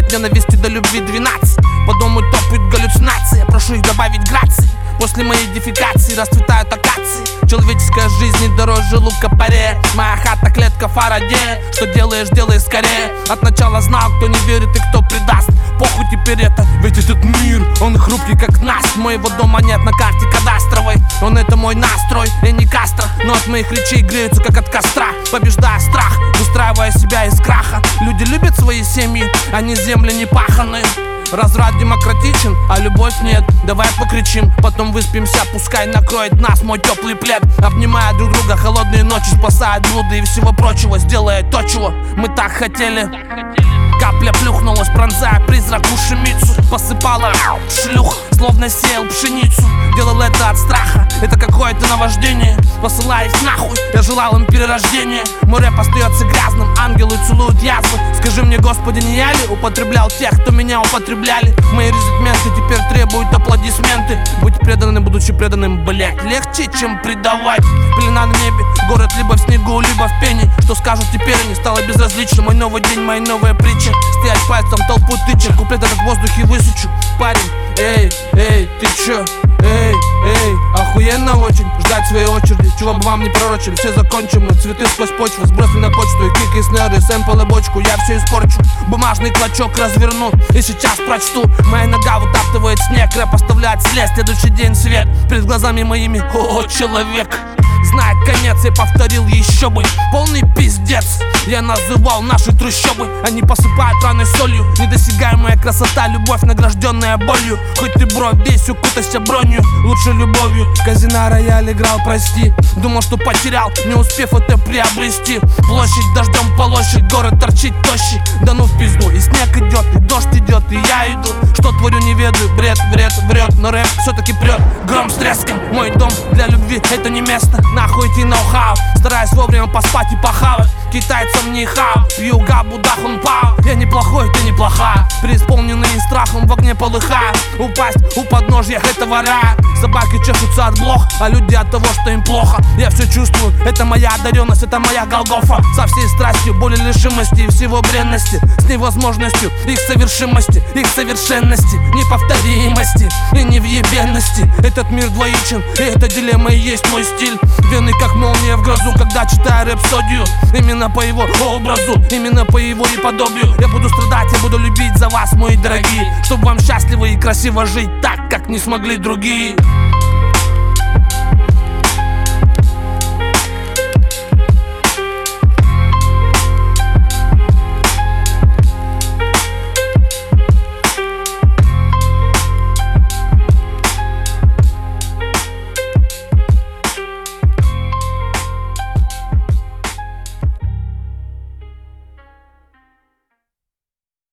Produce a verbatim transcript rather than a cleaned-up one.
От ненависти до любви двенадцать. По дому топают галлюцинации. Я прошу их добавить грации. После моей дефекации расцветают акации. Человеческая жизнь не дороже лука-поре. Моя хата, клетка, Фарадея. Что делаешь, делай скорее. От начала знал, кто не верит и кто предаст. Похуй теперь это, ведь этот мир, он хрупкий как наст. Моего дома нет на карте кадастровой. Он это мой настрой, я не Кастро. Но от моих речей греются как от костра. Побеждая страх, выстраивая себя из краха. Люди любят свои семьи, они земли не паханые. Разрад демократичен, а любовь нет. Давай покричим, потом выспимся. Пускай накроет нас мой теплый плед. Обнимая друг друга, холодные ночи спасают блуды и всего прочего, сделая то, чего мы так хотели. Капля плюхнулась, пронзая призрак ушемицу. Посыпала шлюх, словно сеял пшеницу. Делал это от страха, это какое-то наваждение. Посылая их нахуй, я желал им перерождения. Мой рэп остается грязным, ангелы целуют язвы. Скажи мне, Господи, не я ли употреблял тех, кто меня употребляли? Мои резидменты теперь требуют аплодисменты. Быть преданным, будучи преданным, блять, легче, чем предавать. Пелена на небе, город либо в снегу, либо в пене. Что скажут теперь, они стало безразлично. Мой новый день, мои новые притчи. Стоять пальцем толпу тычек, куплет этот в воздухе высучу. Парень, эй, эй, ты чё? Эй, эй, охуенно очень ждать своей очереди. Чего бы вам не пророчили, все закончим мы. Цветы сквозь почву, сбросли на почту. И кики, снеры, сэмпл и бочку, я все испорчу. Бумажный клочок разверну и сейчас прочту. Моя нога вытаптывает снег, рэп оставляет след. Следующий день свет перед глазами моими. О, человек знает конец, я повторил еще бы. Полный пиздец, я называл наши трущобы. Они посыпают раны солью. Недосягаемая красота, любовь, награжденная болью. Хоть ты бро, весь укутайся бронью. Лучше любовью, казино рояль играл, прости. Думал, что потерял, не успев это приобрести. Площадь дождем полощет, город торчит тощий. Да ну в пизду, и снег идет, и дождь идет, и я иду. Что творю, не ведаю, бред, вред, врет. Но рэп все-таки прет, гром с треском. Мой дом для любви, это не место. Нахуй идти ноу-хау, стараюсь вовремя поспать и похавать. Китайцам не хау, юга, будах, он пау. Я неплохой, ты неплохая, преисполненный страхом в огне полыхая. Упасть у подножья этого рая. Собаки чешутся от блох, а люди от того, что им плохо. Я все чувствую, это моя одаренность, это моя Голгофа. Со всей страстью, боли, лишимости и всего бренности. С невозможностью их совершимости, их совершенности, неповторимости и невъебенности. Этот мир двоичен, и эта дилемма и есть мой стиль. Вены как молния в грозу, когда читаю рэпсодию. Именно по его образу, именно по его и подобию. Я буду страдать, я буду любить за вас, мои дорогие. Чтобы вам счастливо и красиво жить так, как не смогли другие.